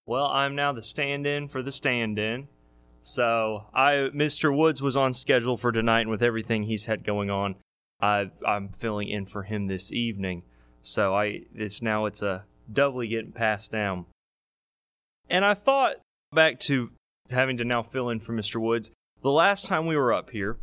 Well, I'm now the stand-in for the stand-in. So Mr. Woods was on schedule for tonight, and with everything he's had going on, I'm filling in for him this evening. So it's a doubly getting passed down. And I thought back to having to now fill in for Mr. Woods. The last time we were up here,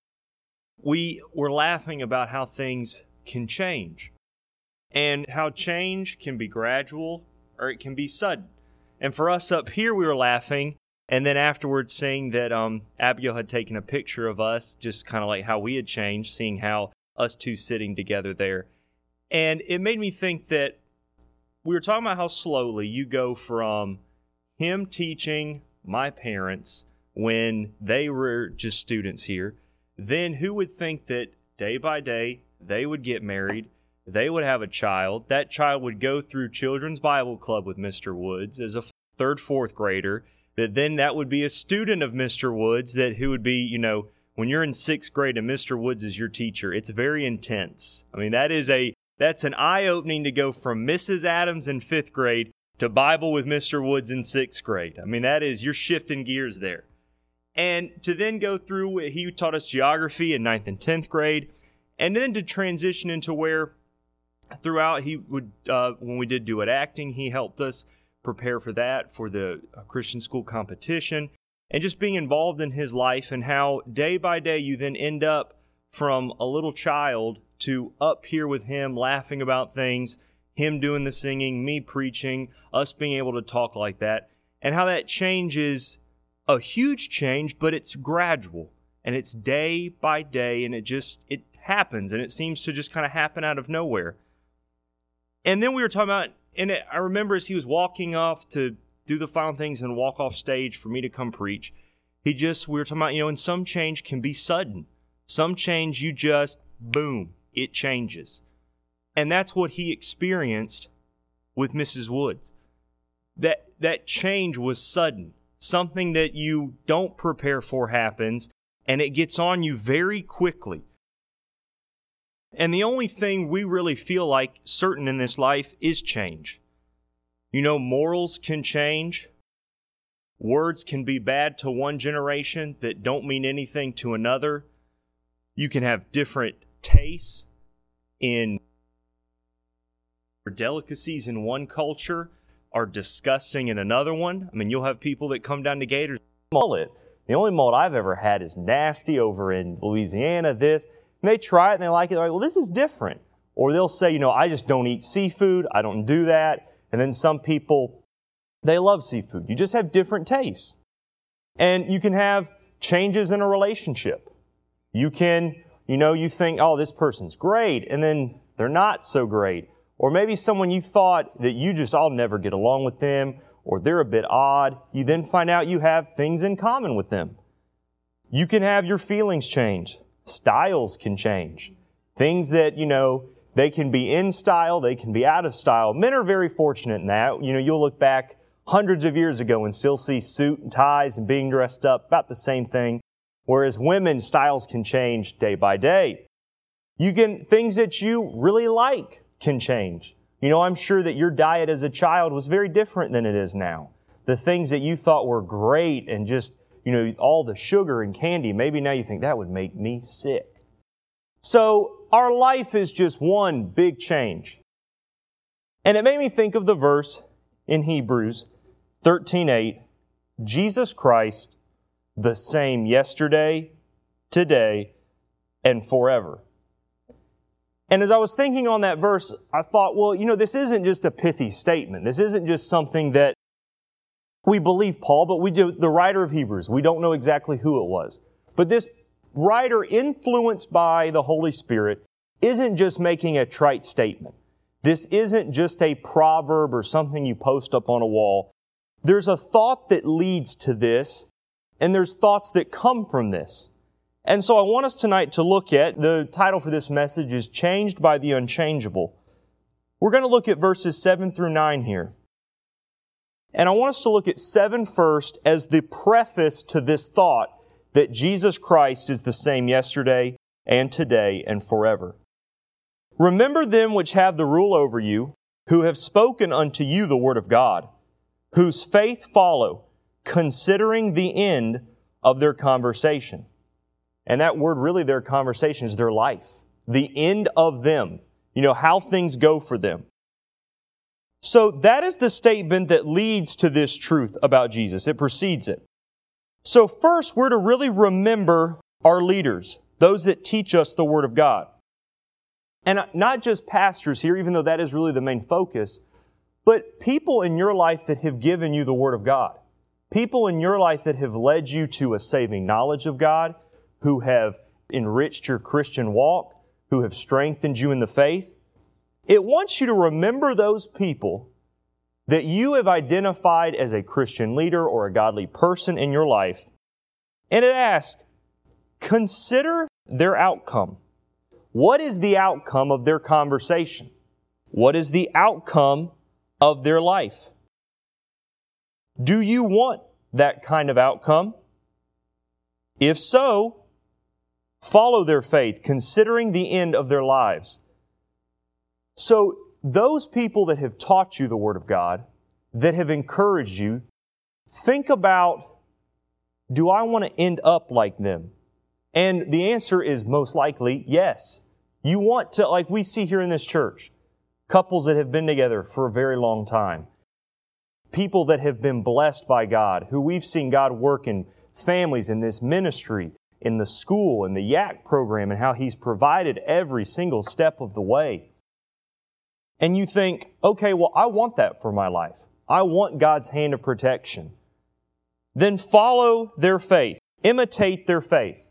we were laughing about how things can change, and how change can be gradual or it can be sudden. And for us up here, we were laughing, and then afterwards saying that Abigail had taken a picture of us, just kind of like how we had changed, seeing how us two sitting together there. And it made me think that we were talking about how slowly you go from him teaching my parents when they were just students here. Then who would think that day by day they would get married, they would have a child, that child would go through Children's Bible Club with Mr. Woods as a third, fourth grader, that would be a student of Mr. Woods, who would be, when you're in sixth grade and Mr. Woods is your teacher, it's very intense. I mean, that's an eye-opening to go from Mrs. Adams in fifth grade to Bible with Mr. Woods in sixth grade. I mean, you're shifting gears there. And to then go through, he taught us geography in ninth and 10th grade, and then to transition into where throughout he would, when we did do it acting, he helped us prepare for that, for the Christian school competition, and just being involved in his life, and how day by day you then end up from a little child to up here with him laughing about things, him doing the singing, me preaching, us being able to talk like that, and how that change is a huge change, but it's gradual, and it's day by day, and it happens, and it seems to just kind of happen out of nowhere. And then we were talking about, I remember as he was walking off to do the final things and walk off stage for me to come preach, we were talking about, and some change can be sudden. Some change, boom, it changes. And that's what he experienced with Mrs. Woods. That change was sudden. Something that you don't prepare for happens, and it gets on you very quickly. And the only thing we really feel like certain in this life is change. Morals can change. Words can be bad to one generation that don't mean anything to another. You can have different tastes in delicacies in one culture are disgusting in another one. I mean, you'll have people that come down to Gators mullet. The only mullet I've ever had is nasty over in Louisiana, this. And they try it and they like it. They're like, well, this is different. Or they'll say, I just don't eat seafood. I don't do that. And then some people, they love seafood. You just have different tastes. And you can have changes in a relationship. You can, you think, oh, this person's great. And then they're not so great. Or maybe someone you thought that I'll never get along with them, or they're a bit odd. You then find out you have things in common with them. You can have your feelings change. Styles can change. Things that, they can be in style, they can be out of style. Men are very fortunate in that. You'll look back hundreds of years ago and still see suit and ties and being dressed up, about the same thing. Whereas women, styles can change day by day. Things that you really like can change. I'm sure that your diet as a child was very different than it is now. The things that you thought were great and just, all the sugar and candy, maybe now you think that would make me sick. So our life is just one big change. And it made me think of the verse in Hebrews 13:8, Jesus Christ, the same yesterday, today, and forever. And as I was thinking on that verse, I thought, well, this isn't just a pithy statement. This isn't just something that we believe Paul, but the writer of Hebrews. We don't know exactly who it was. But this writer, influenced by the Holy Spirit, isn't just making a trite statement. This isn't just a proverb or something you post up on a wall. There's a thought that leads to this, and there's thoughts that come from this. And so I want us tonight to look at, the title for this message is Changed by the Unchangeable. We're going to look at verses 7 through 9 here. And I want us to look at 7 first as the preface to this thought that Jesus Christ is the same yesterday and today and forever. Remember them which have the rule over you, who have spoken unto you the word of God. whose faith follow, considering the end of their conversation. And that word, really, their conversation is their life. The end of them. How things go for them. So that is the statement that leads to this truth about Jesus. It precedes it. So first, we're to really remember our leaders, those that teach us the Word of God. And not just pastors here, even though that is really the main focus, but people in your life that have given you the Word of God. People in your life that have led you to a saving knowledge of God, who have enriched your Christian walk, who have strengthened you in the faith. It wants you to remember those people that you have identified as a Christian leader or a godly person in your life. And it asks, consider their outcome. What is the outcome of their conversation? What is the outcome of their life? Do you want that kind of outcome? If so, follow their faith, considering the end of their lives. So, those people that have taught you the Word of God, that have encouraged you, think about, do I want to end up like them? And the answer is most likely yes. You want to, like we see here in this church, couples that have been together for a very long time, people that have been blessed by God, who we've seen God work in families, in this ministry, in the school, in the YAC program, and how He's provided every single step of the way. And you think, okay, well, I want that for my life. I want God's hand of protection. Then follow their faith. Imitate their faith.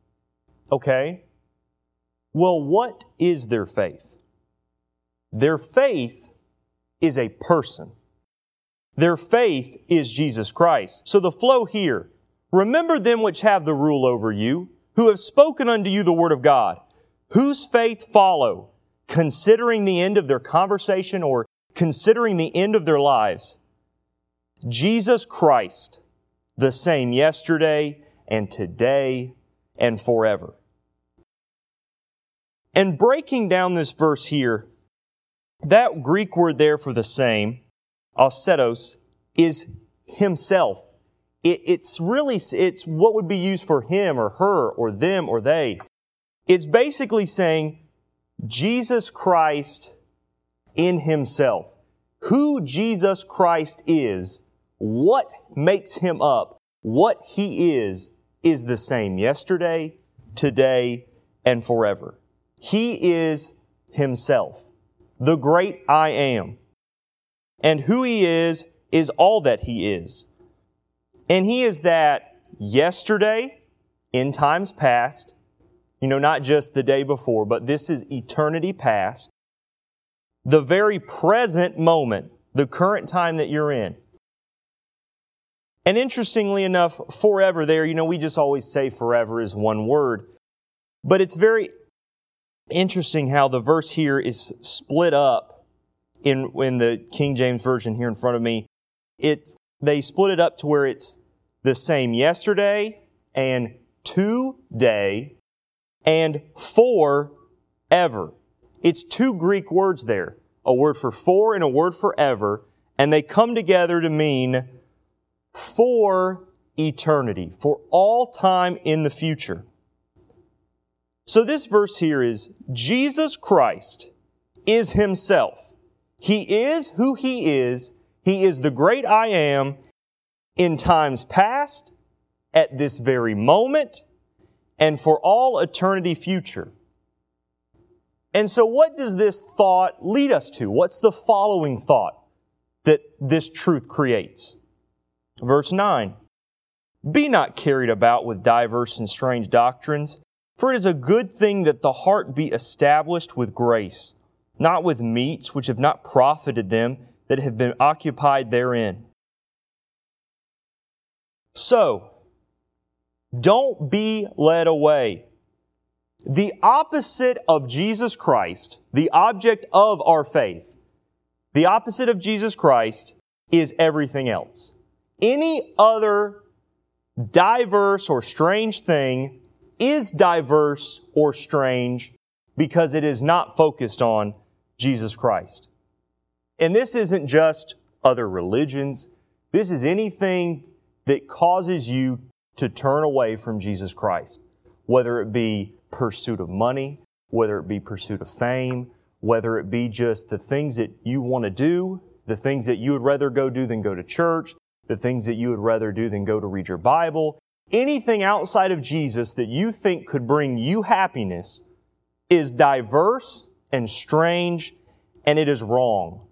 Okay? Well, what is their faith? Their faith is a person. Their faith is Jesus Christ. So the flow here, remember them which have the rule over you, who have spoken unto you the word of God, whose faith follow, considering the end of their conversation or considering the end of their lives. Jesus Christ, the same yesterday and today and forever. And breaking down this verse here, that Greek word there for the same, ausetos, is himself. It's what would be used for him or her or them or they. It's basically saying Jesus Christ in Himself. Who Jesus Christ is, what makes Him up, what He is the same yesterday, today, and forever. He is Himself, the great I Am. And who He is all that He is. And He is that yesterday, in times past, not just the day before, but this is eternity past, the very present moment, the current time that you're in. And interestingly enough, forever there, we just always say forever is one word. But it's very interesting how the verse here is split up in the King James Version here in front of me. They split it up to where it's the same yesterday and today and forever. It's two Greek words there, a word for for and a word for ever, and they come together to mean for eternity, for all time in the future. So this verse here is Jesus Christ is Himself. He is who He is. He is the great I Am in times past, at this very moment, and for all eternity future. And so what does this thought lead us to? What's the following thought that this truth creates? Verse 9, be not carried about with diverse and strange doctrines, for it is a good thing that the heart be established with grace, not with meats which have not profited them that have been occupied therein. So, don't be led away. The opposite of Jesus Christ, the object of our faith, the opposite of Jesus Christ is everything else. Any other diverse or strange thing is diverse or strange because it is not focused on Jesus Christ. And this isn't just other religions. This is anything that causes you to turn away from Jesus Christ, whether it be pursuit of money, whether it be pursuit of fame, whether it be just the things that you want to do, the things that you would rather go do than go to church, the things that you would rather do than go to read your Bible. Anything outside of Jesus that you think could bring you happiness is diverse and strange, and it is wrong.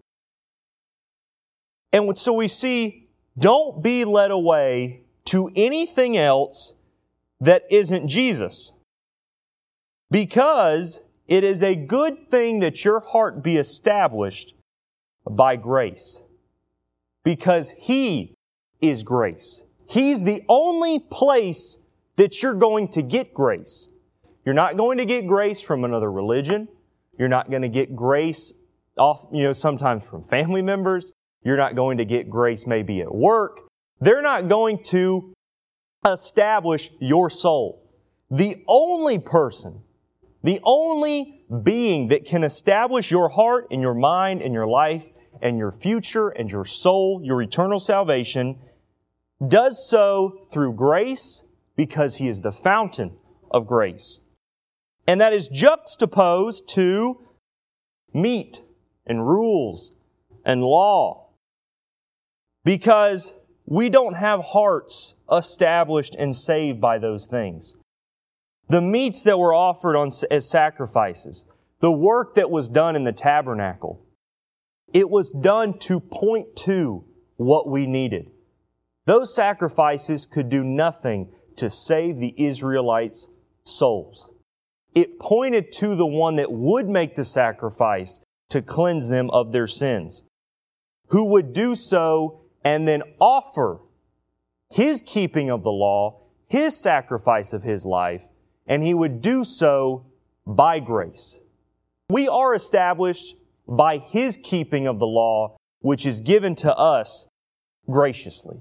And so we see, don't be led away to anything else that isn't Jesus. Because it is a good thing that your heart be established by grace. Because He is grace. He's the only place that you're going to get grace. You're not going to get grace from another religion. You're not going to get grace sometimes from family members. You're not going to get grace maybe at work. They're not going to establish your soul. The only person, the only being that can establish your heart and your mind and your life and your future and your soul, your eternal salvation, does so through grace because He is the fountain of grace. And that is juxtaposed to meat and rules and law. Because we don't have hearts established and saved by those things. The meats that were offered as sacrifices, the work that was done in the tabernacle, it was done to point to what we needed. Those sacrifices could do nothing to save the Israelites' souls. It pointed to the one that would make the sacrifice to cleanse them of their sins, who would do so and then offer His keeping of the law, His sacrifice of His life, and He would do so by grace. We are established by His keeping of the law, which is given to us graciously.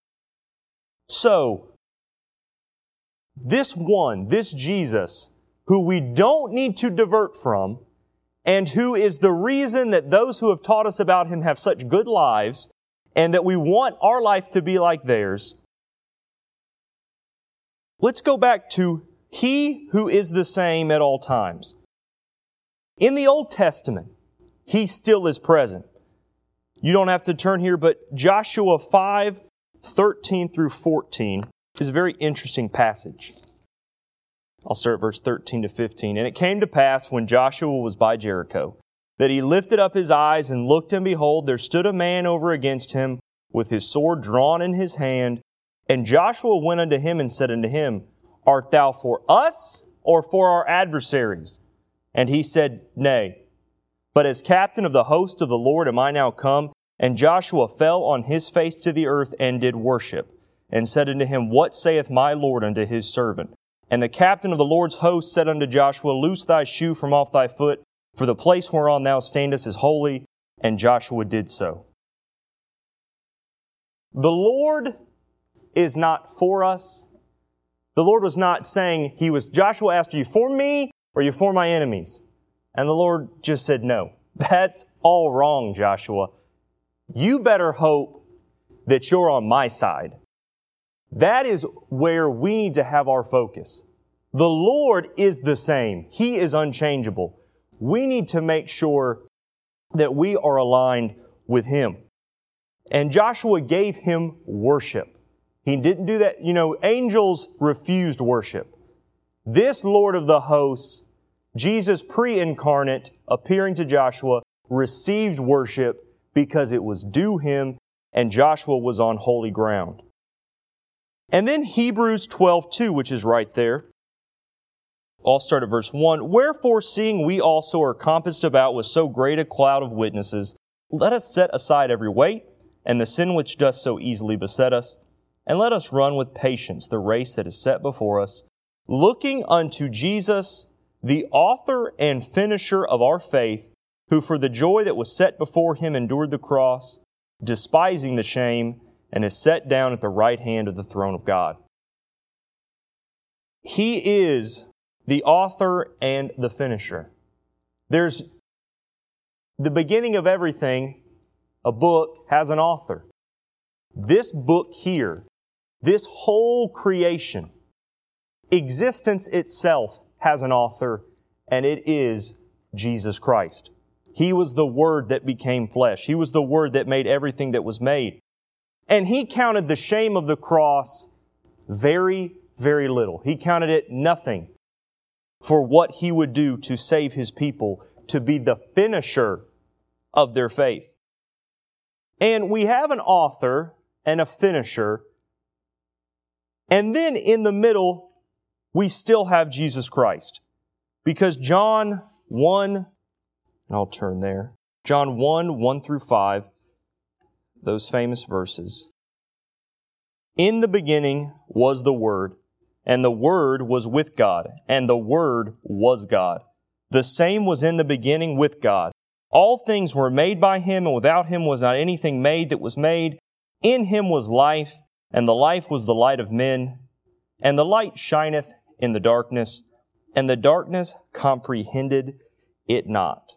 So, this Jesus, who we don't need to divert from, and who is the reason that those who have taught us about Him have such good lives, and that we want our life to be like theirs. Let's go back to He who is the same at all times. In the Old Testament, He still is present. You don't have to turn here, but Joshua 5:13 through 14 is a very interesting passage. I'll start at verse 13 to 15. And it came to pass when Joshua was by Jericho, that he lifted up his eyes and looked, and behold, there stood a man over against him with his sword drawn in his hand. And Joshua went unto him and said unto him, Art thou for us or for our adversaries? And he said, Nay, but as captain of the host of the Lord am I now come. And Joshua fell on his face to the earth and did worship, and said unto him, What saith my Lord unto his servant? And the captain of the Lord's host said unto Joshua, Loose thy shoe from off thy foot, for the place whereon thou standest is holy. And Joshua did so. The Lord is not for us. The Lord was not saying, Joshua asked, Are you for me or are you for my enemies? And the Lord just said, No. That's all wrong, Joshua. You better hope that you're on my side. That is where we need to have our focus. The Lord is the same. He is unchangeable. We need to make sure that we are aligned with Him. And Joshua gave him worship. He didn't do that. Angels refused worship. This Lord of the hosts, Jesus pre-incarnate, appearing to Joshua, received worship because it was due Him, and Joshua was on holy ground. And then Hebrews 12:2, which is right there. I'll start at verse 1. Wherefore, seeing we also are compassed about with so great a cloud of witnesses, let us set aside every weight and the sin which doth so easily beset us, and let us run with patience the race that is set before us, looking unto Jesus, the author and finisher of our faith, who for the joy that was set before Him endured the cross, despising the shame, and is set down at the right hand of the throne of God. He is the author and the finisher. There's the beginning of everything. A book has an author. This book here, this whole creation, existence itself has an author, and it is Jesus Christ. He was the Word that became flesh. He was the Word that made everything that was made. And He counted the shame of the cross very, very little. He counted it nothing for what He would do to save His people, to be the finisher of their faith. And we have an author and a finisher. And then in the middle, we still have Jesus Christ. Because John 1, I'll turn there. John 1, 1 through 5, those famous verses. In the beginning was the Word, and the Word was with God, and the Word was God. The same was in the beginning with God. All things were made by Him, and without Him was not anything made that was made. In Him was life, and the life was the light of men. And the light shineth in the darkness, and the darkness comprehended it not.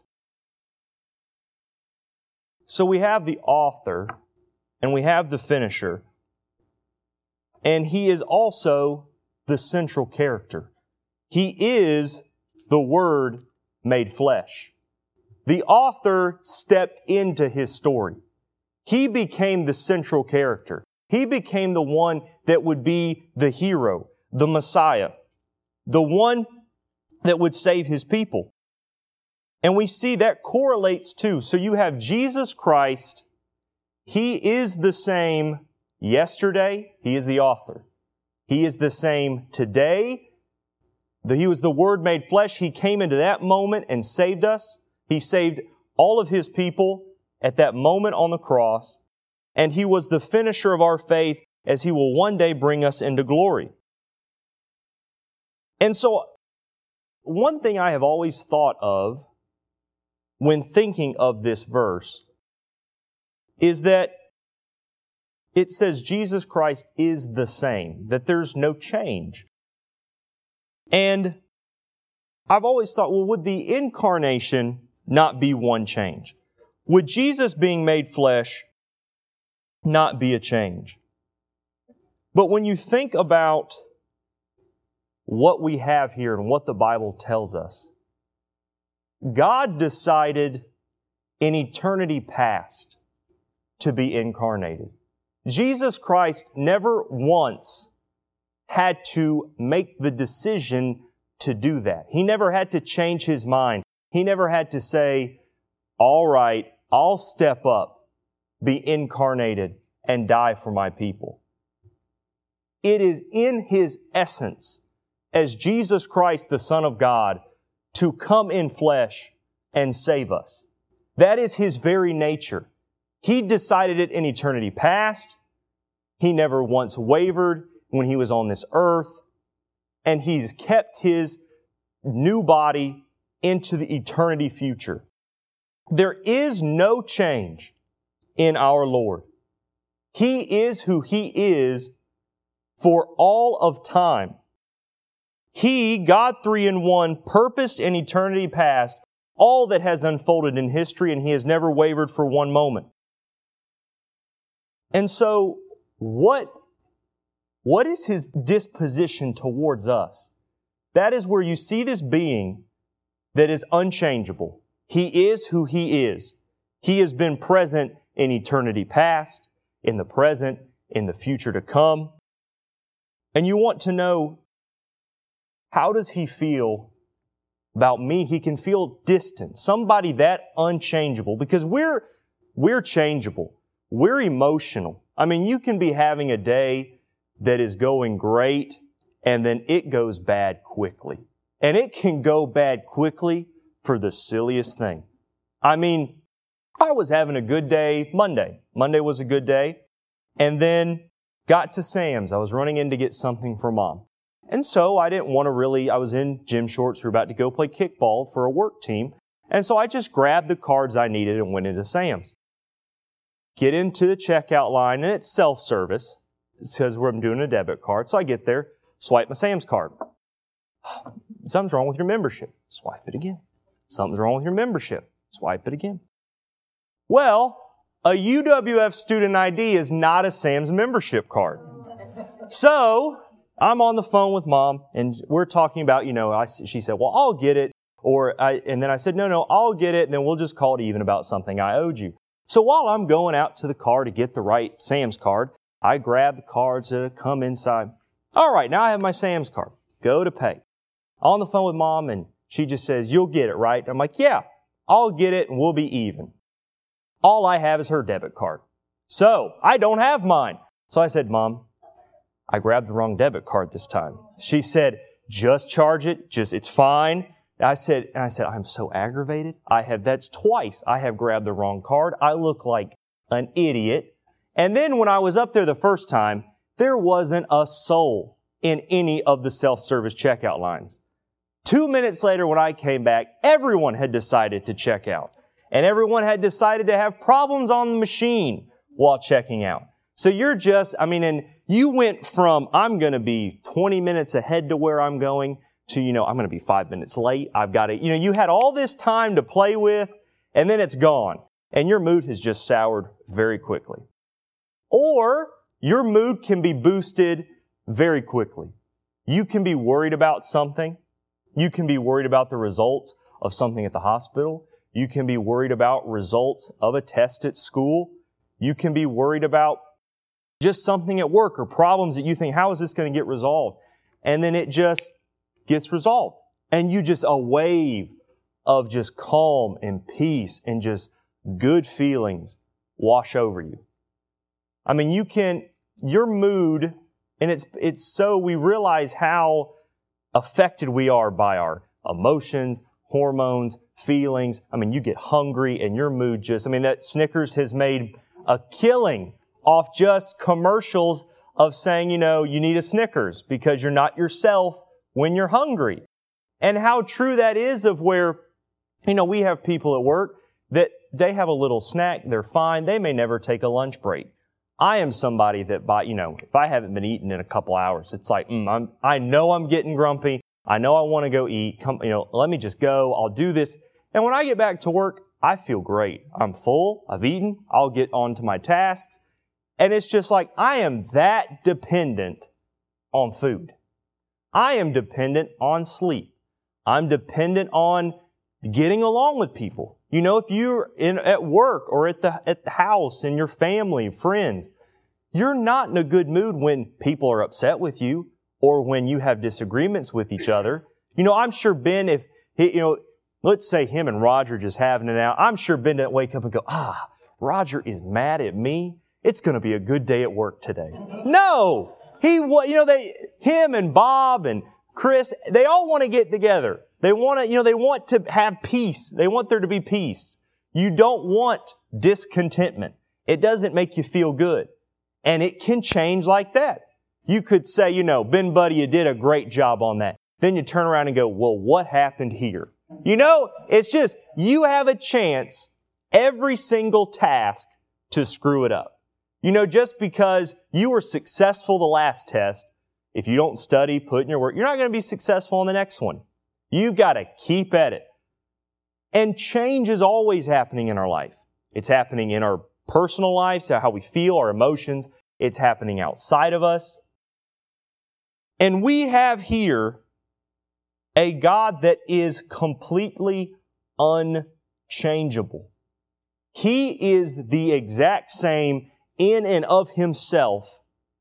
So we have the author, and we have the finisher, and He is also the central character. He is the Word made flesh. The author stepped into His story. He became the central character. He became the one that would be the hero, the Messiah, the one that would save His people. And we see that correlates too. So you have Jesus Christ. He is the same yesterday. He is the author. He is the same today. He was the Word made flesh. He came into that moment and saved us. He saved all of His people at that moment on the cross. And He was the finisher of our faith, as He will one day bring us into glory. And so, one thing I have always thought of when thinking of this verse is that it says Jesus Christ is the same, that there's no change. And I've always thought, well, would the incarnation not be one change? Would Jesus being made flesh not be a change? But when you think about what we have here and what the Bible tells us, God decided in eternity past to be incarnated. Jesus Christ never once had to make the decision to do that. He never had to change His mind. He never had to say, all right, I'll step up, be incarnated, and die for my people. It is in His essence, as Jesus Christ, the Son of God, to come in flesh and save us. That is His very nature. He decided it in eternity past. He never once wavered when He was on this earth. And He's kept His new body into the eternity future. There is no change in our Lord. He is who He is for all of time. He, God 3 in 1, purposed in eternity past all that has unfolded in history, and He has never wavered for one moment. And so, what is His disposition towards us? That is where you see this being that is unchangeable. He is who He is. He has been present in eternity past, in the present, in the future to come. And you want to know, how does He feel about me? He can feel distant. Somebody that unchangeable, because we're changeable. We're emotional. I mean, you can be having a day that is going great, and then it goes bad quickly. And it can go bad quickly for the silliest thing. I mean, I was having a good day Monday. Monday was a good day. And then got to Sam's. I was running in to get something for Mom. And so I didn't want to I was in gym shorts. We were about to go play kickball for a work team. And so I just grabbed the cards I needed and went into Sam's. Get into the checkout line, and it's self-service. It says where I'm doing a debit card. So I get there, swipe my Sam's card. Something's wrong with your membership. Swipe it again. Something's wrong with your membership. Swipe it again. Well, A UWF student ID is not a Sam's membership card. So I'm on the phone with Mom, and we're talking about, she said, well, I'll get it. And then I said, no, I'll get it, and then we'll just call it even about something I owed you. So while I'm going out to the car to get the right Sam's card, I grab the cards that come inside. All right, now I have my Sam's card. Go to pay. On the phone with Mom, and she just says, you'll get it, right? I'm like, yeah, I'll get it, and we'll be even. All I have is her debit card. So I don't have mine. So I said, Mom, I grabbed the wrong debit card this time. She said, just charge it. It's fine. I said, I'm so aggravated. That's twice I have grabbed the wrong card. I look like an idiot. And then when I was up there the first time, there wasn't a soul in any of the self-service checkout lines. 2 minutes later, when I came back, everyone had decided to check out. And everyone had decided to have problems on the machine while checking out. So and you went from, I'm going to be 20 minutes ahead to where I'm going, to, I'm going to be 5 minutes late. I've got to, you had all this time to play with, and then it's gone. And your mood has just soured very quickly. Or your mood can be boosted very quickly. You can be worried about something. You can be worried about the results of something at the hospital. You can be worried about results of a test at school. You can be worried about just something at work or problems that you think, how is this going to get resolved? And then it just gets resolved. And a wave of just calm and peace and just good feelings wash over you. Your mood, and we realize how affected we are by our emotions, hormones, feelings. You get hungry and your mood that Snickers has made a killing off just commercials of saying, you need a Snickers because you're not yourself when you're hungry. And how true that is of where, we have people at work that they have a little snack, they're fine, they may never take a lunch break. I am somebody that if I haven't been eating in a couple hours, it's like, I know I'm getting grumpy. I know I want to go eat. Let me just go. I'll do this. And when I get back to work, I feel great. I'm full. I've eaten. I'll get on to my tasks. And it's just like, I am that dependent on food. I am dependent on sleep. I'm dependent on getting along with people. If you're at work or at the house and your family, friends, you're not in a good mood when people are upset with you or when you have disagreements with each other. I'm sure Ben, let's say him and Roger just having it out, I'm sure Ben didn't wake up and go, Roger is mad at me. It's going to be a good day at work today. No! Him and Bob and Chris, they all want to get together. They want to have peace. They want there to be peace. You don't want discontentment. It doesn't make you feel good. And it can change like that. You could say, Ben Buddy, you did a great job on that. Then you turn around and go, well, what happened here? It's just, you have a chance every single task to screw it up. Just because you were successful the last test, if you don't study, put in your work, you're not going to be successful in the next one. You've got to keep at it. And change is always happening in our life. It's happening in our personal lives, how we feel, our emotions. It's happening outside of us. And we have here a God that is completely unchangeable. He is the exact same in and of Himself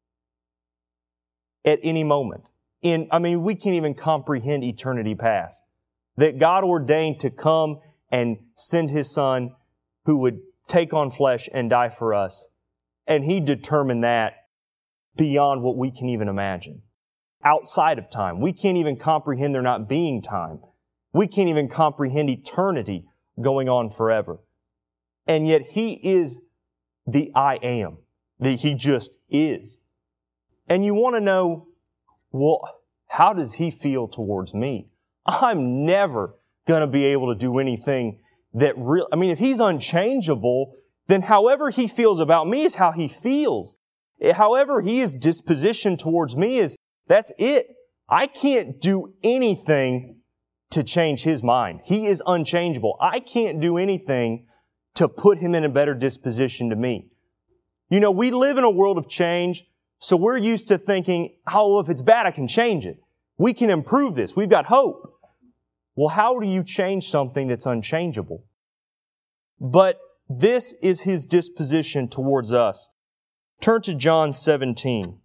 at any moment. We can't even comprehend eternity past. That God ordained to come and send His Son who would take on flesh and die for us. And He determined that beyond what we can even imagine. Outside of time. We can't even comprehend there not being time. We can't even comprehend eternity going on forever. And yet He is the I am. He just is. And you want to know, well, how does He feel towards me? I'm never going to be able to do anything that if He's unchangeable, then however He feels about me is how He feels. However His disposition towards me that's it. I can't do anything to change His mind. He is unchangeable. I can't do anything to put him in a better disposition to me. You know, we live in a world of change, so we're used to thinking, oh, if it's bad, I can change it. We can improve this. We've got hope. Well, how do you change something that's unchangeable? But this is his disposition towards us. Turn to John 17.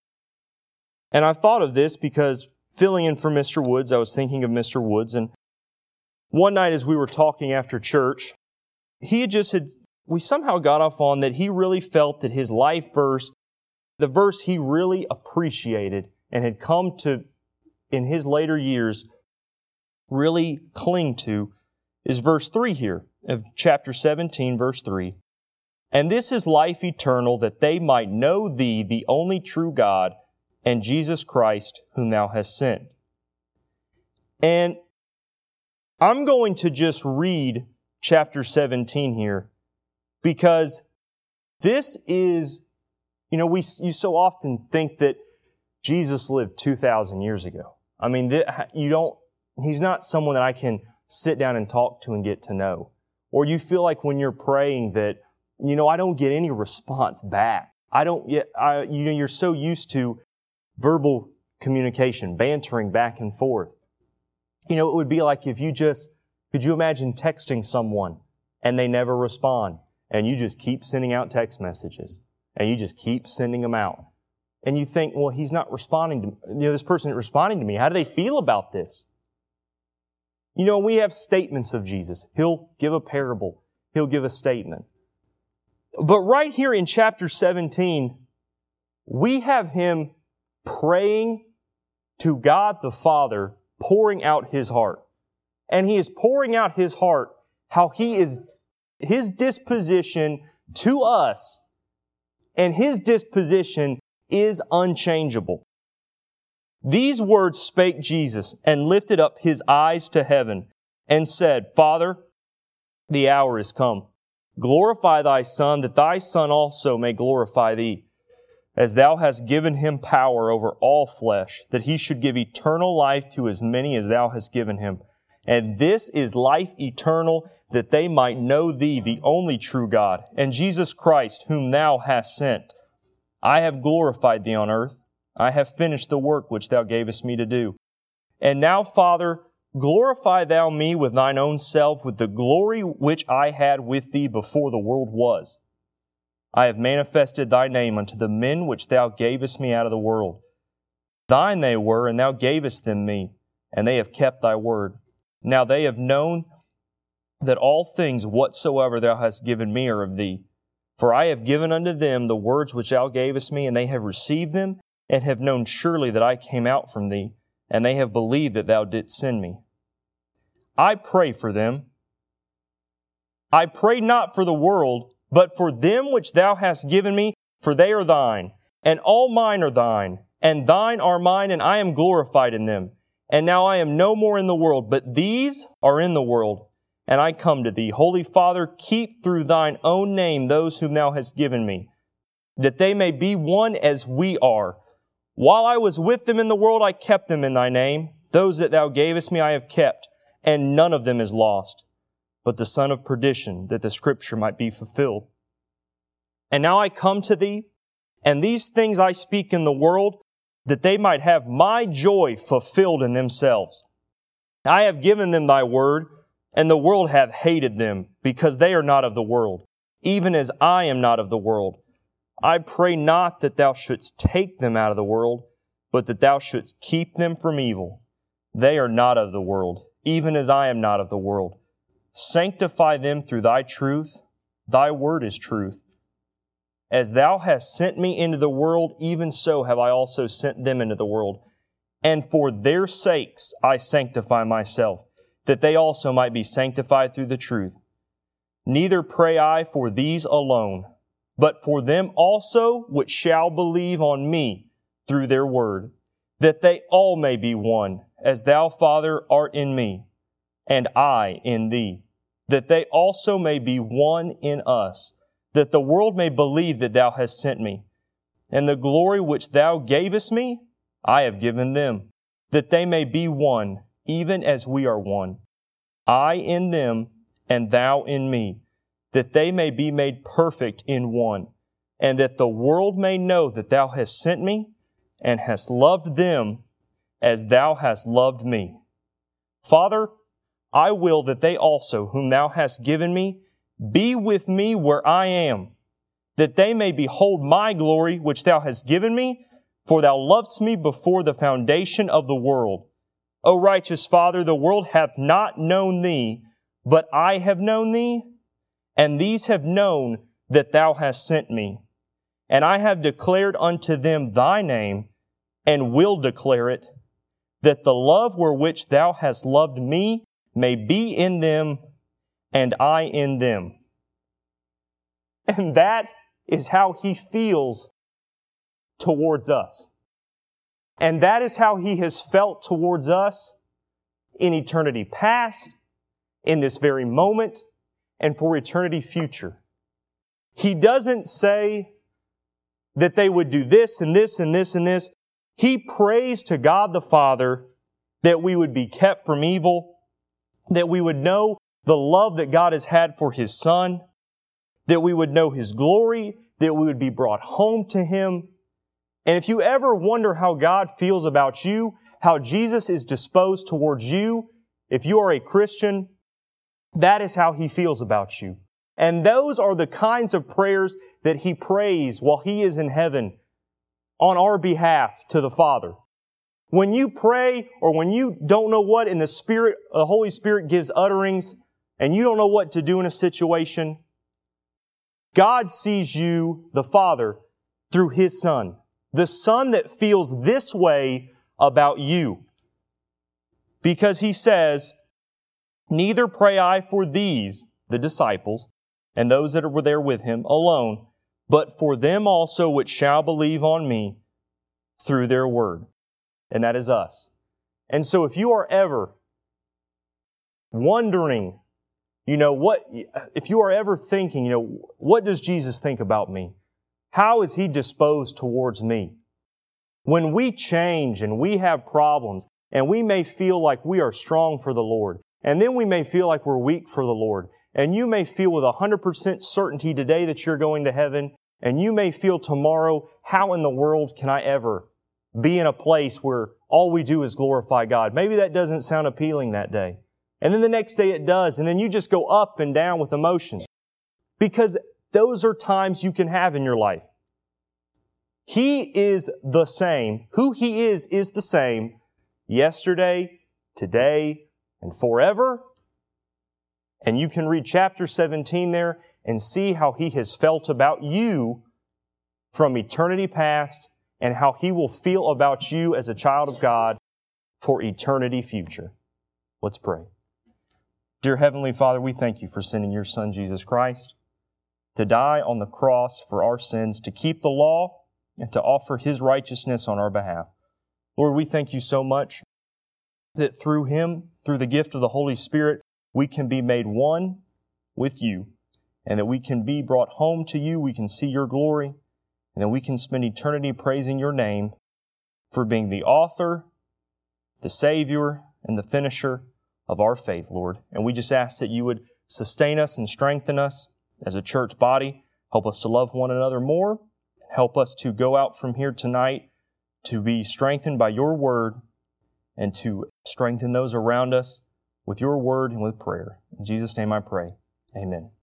And I've thought of this because filling in for Mr. Woods, I was thinking of Mr. Woods. And one night as we were talking after church, we somehow got off on that he really felt that his life verse, the verse he really appreciated and had come to, in his later years, really cling to, is verse 3 here of chapter 17, verse 3. And this is life eternal, that they might know thee, the only true God, and Jesus Christ, whom thou hast sent. And I'm going to just read chapter 17 here, because this is, you know, you so often think that Jesus lived 2,000 years ago. I mean, he's not someone that I can sit down and talk to and get to know. Or you feel like when you're praying that, you know, I don't get any response back. You're so used to verbal communication, bantering back and forth. You know, it would be like if could you imagine texting someone and they never respond, and you just keep sending out text messages and you just keep sending them out. And you think, well, he's not responding to me. You know, this person isn't responding to me. How do they feel about this? You know, we have statements of Jesus. He'll give a parable. He'll give a statement. But right here in chapter 17, we have him praying to God the Father, pouring out his heart. And he is pouring out his heart, how his disposition to us, and his disposition is unchangeable. These words spake Jesus, and lifted up his eyes to heaven, and said, Father, the hour is come. Glorify thy Son, that thy Son also may glorify thee, as thou hast given him power over all flesh, that he should give eternal life to as many as thou hast given him. And this is life eternal, that they might know thee, the only true God, and Jesus Christ, whom thou hast sent. I have glorified thee on earth. I have finished the work which thou gavest me to do. And now, Father, glorify thou me with thine own self, with the glory which I had with thee before the world was. I have manifested thy name unto the men which thou gavest me out of the world. Thine they were, and thou gavest them me, and they have kept thy word. Now they have known that all things whatsoever thou hast given me are of thee. For I have given unto them the words which thou gavest me, and they have received them, and have known surely that I came out from thee, and they have believed that thou didst send me. I pray for them. I pray not for the world, but for them which thou hast given me, for they are thine, and all mine are thine, and thine are mine, and I am glorified in them. And now I am no more in the world, but these are in the world, and I come to thee. Holy Father, keep through thine own name those whom thou hast given me, that they may be one as we are. While I was with them in the world, I kept them in thy name. Those that thou gavest me I have kept, and none of them is lost, but the son of perdition, that the scripture might be fulfilled. And now I come to thee, and these things I speak in the world, that they might have my joy fulfilled in themselves. I have given them thy word, and the world hath hated them, because they are not of the world, even as I am not of the world. I pray not that thou shouldst take them out of the world, but that thou shouldst keep them from evil. They are not of the world, even as I am not of the world. Sanctify them through thy truth. Thy word is truth. As thou hast sent me into the world, even so have I also sent them into the world. And for their sakes I sanctify myself, that they also might be sanctified through the truth. Neither pray I for these alone, but for them also which shall believe on me through their word, that they all may be one, as thou, Father, art in me, and I in thee, that they also may be one in us, that the world may believe that thou hast sent me. And the glory which thou gavest me, I have given them, that they may be one, even as we are one. I in them, and thou in me, that they may be made perfect in one, and that the world may know that Thou hast sent me and hast loved them as Thou hast loved me. Father, I will that they also, whom Thou hast given me, be with me where I am, that they may behold my glory which Thou hast given me, for Thou lovedst me before the foundation of the world. O righteous Father, the world hath not known Thee, but I have known Thee, and these have known that Thou hast sent me. And I have declared unto them Thy name, and will declare it, that the love wherewith Thou hast loved me may be in them, and I in them. And that is how He feels towards us. And that is how He has felt towards us in eternity past, in this very moment, and for eternity future. He doesn't say that they would do this and this and this and this. He prays to God the Father that we would be kept from evil, that we would know the love that God has had for His Son, that we would know His glory, that we would be brought home to Him. And if you ever wonder how God feels about you, how Jesus is disposed towards you, if you are a Christian, that is how He feels about you. And those are the kinds of prayers that He prays while He is in heaven on our behalf to the Father. When you pray or when you don't know what in the Spirit, the Holy Spirit gives utterings and you don't know what to do in a situation, God sees you, the Father, through His Son. The Son that feels this way about you. Because He says, neither pray I for these, the disciples, and those that were there with Him alone, but for them also which shall believe on me through their word. And that is us. And so if you are ever wondering, if you are ever thinking, what does Jesus think about me? How is He disposed towards me? When we change and we have problems and we may feel like we are strong for the Lord, and then we may feel like we're weak for the Lord, and you may feel with 100% certainty today that you're going to heaven, and you may feel tomorrow, how in the world can I ever be in a place where all we do is glorify God? Maybe that doesn't sound appealing that day. And then the next day it does, and then you just go up and down with emotions. Because those are times you can have in your life. He is the same. Who He is the same yesterday, today, and forever. And you can read chapter 17 there and see how He has felt about you from eternity past and how He will feel about you as a child of God for eternity future. Let's pray. Dear Heavenly Father, we thank You for sending Your Son, Jesus Christ, to die on the cross for our sins, to keep the law, and to offer His righteousness on our behalf. Lord, we thank You so much that through Him, through the gift of the Holy Spirit, we can be made one with You, and that we can be brought home to You, we can see Your glory, and that we can spend eternity praising Your name for being the author, the Savior, and the finisher of our faith, Lord. And we just ask that You would sustain us and strengthen us as a church body. Help us to love one another more. Help us to go out from here tonight to be strengthened by Your word and to strengthen those around us with Your word and with prayer. In Jesus' name I pray. Amen.